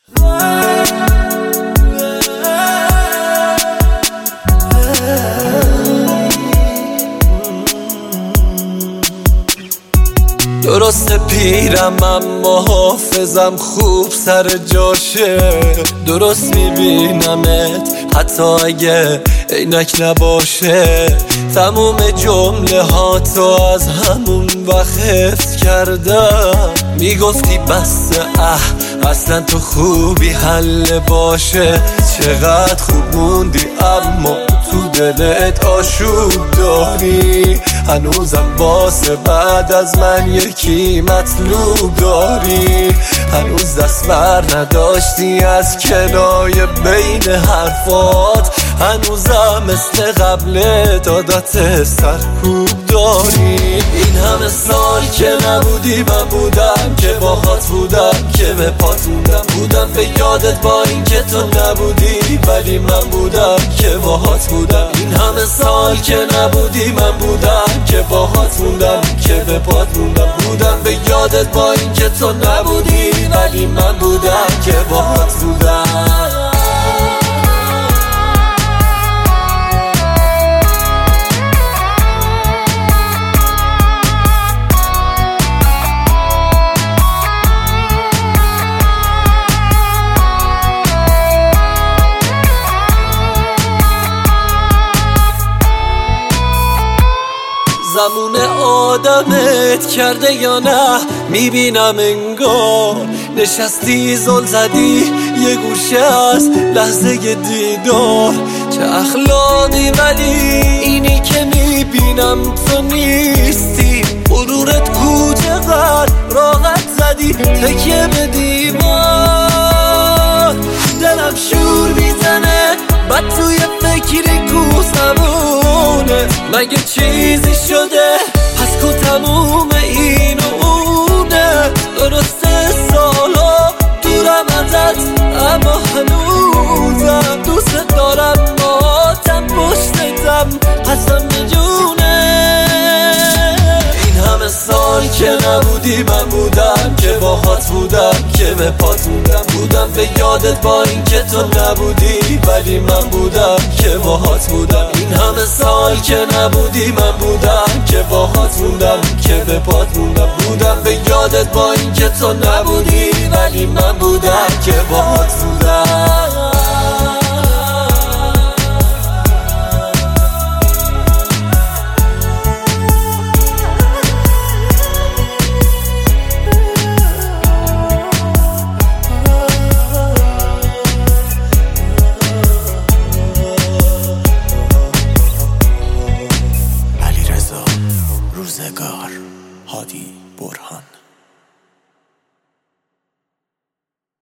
درسته پیرم اما حافظم خوب سر جاشه، درست میبینمت حتی اگه عینک نباشه. تموم جمله ها تو از همون وقت حفظ کردم. میگفتی بس اصلا تو خوبی حل باشه. چقدر خوب موندی اما تو دلت آشوب داری. هنوزم واسه بعد از من یکی مطلوب داری. هنوز دست بر نداشتی از کنای بین حرفات. هنوزم مثل قبل دادات سرکوب داری. این همه سال که نبودی من بودم که باهات بودم، که به پات بودم به یادت با این که تو نبودی، ولی من بودم که باهات بودم. این همه سال که نبودی من بودم که باهات موندم، که به پات بودم به یادت با این که تو نبودی، ولی من بودم که باهات بودم. زمون آدمت کرده یا نه میبینم انگار. نشستی زل زدی یه گوشه از لحظه دیدار. چه اخلاقی ولی اینی که میبینم تو نیستی. غرورت کو چقدر راحت زدی تکیه به دیوار. دلم شور میزنه بعد توی فکری کو زمونه. مگه چیزی شده پس کو تموم این و اونه. درسته سالا دورم ازت اما هنوزم دوست دارم. ماتم پشتتم قسم جونه. این همه سال که نبودی من بودم که باهات بودم، که به پات بودم به یادت با این که تو نبودی، ولی من بودم که باهات بودم. این همه سال که نبودی من بودم که باهات بودم، که به پات بودم به یادت با این که تو نبودی، ولی من بودم که باهات بودم. روزگار هادی برهان.